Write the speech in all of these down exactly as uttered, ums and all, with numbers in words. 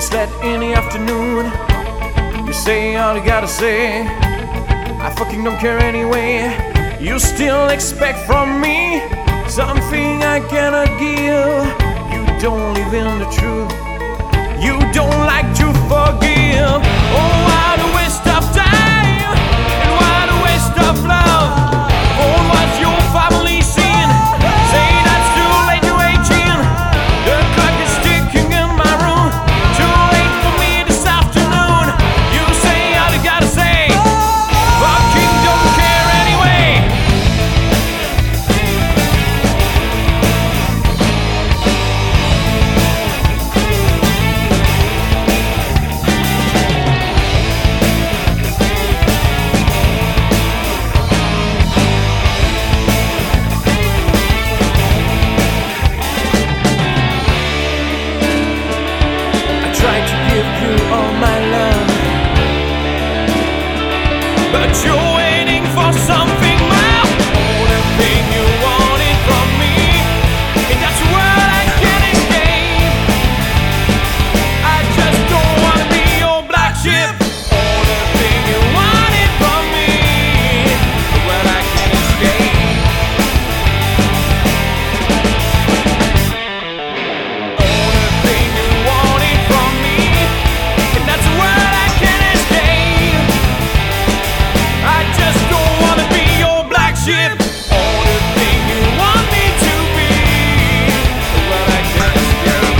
that in the afternoon you say all you gotta say. I fucking don't care anyway. You still expect from me something I cannot give. You don't live in the truth. You don't like to forgive. Oh, what a waste of time, and what a waste of love. Oh, what's your family scene? Say that's too late, you're eighteen. The clock is ticking in my room. Too late for me this afternoon. You say all you gotta say. Fucking don't care anyway. Try to give you all my love, but you're waiting for something more. Oh, the thing you wanted from me, and that's what I can't escape. I just don't wanna be your black sheep. Oh, the thing you wanted from me, what I can't escape. Oh, the thing you wanted from me, and that's what I can't escape. I just don't wanna be your black sheep. Oh, the thing you want me to be, what I can't escape.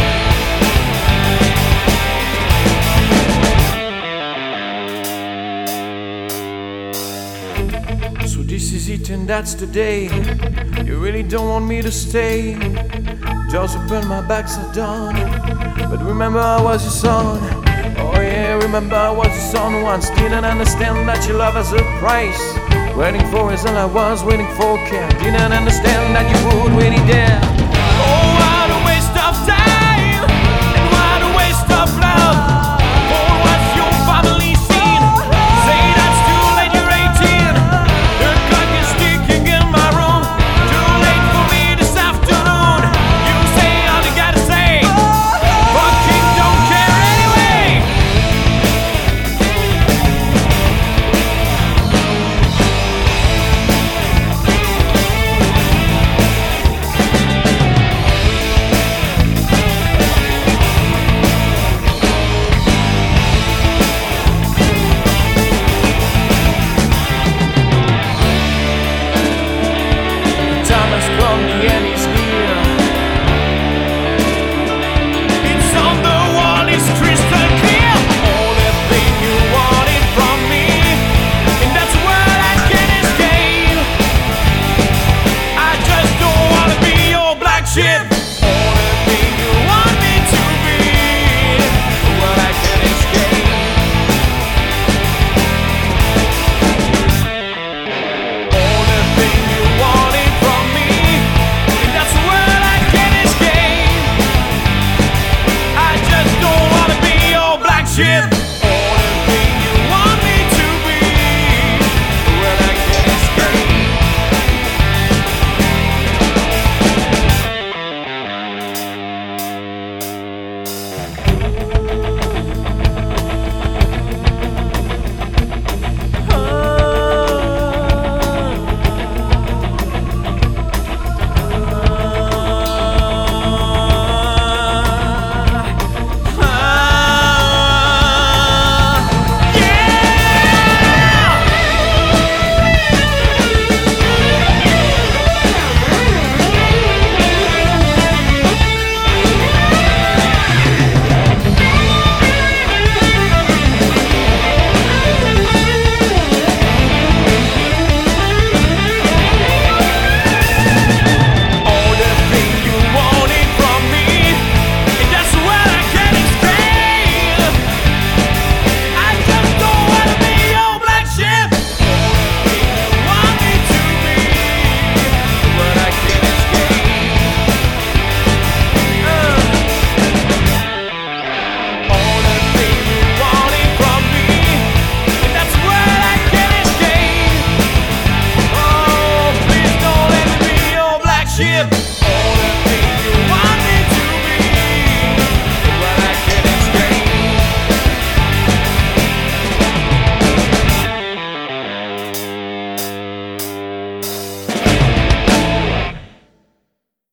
So this is it and that's the day. You really don't want me to stay. Doors open, my bags are done. But remember I was your son. Oh yeah, remember I was your son once. Didn't understand that your love has a price. Waiting for is all I was waiting for care. Didn't understand that you would really dare. Oh, what a waste of time, and what a waste of love. Oh, what's your family scene? Say that's too late, you're eighteen. The clock is ticking in my room. Too late for me this afternoon. You say all you gotta say. Fucking don't care anyway. Time has come, the end is near. It's on the wall, it's crystal clear. All the thing you wanted from me, and that's what I can't escape. I just don't wanna be your black sheep.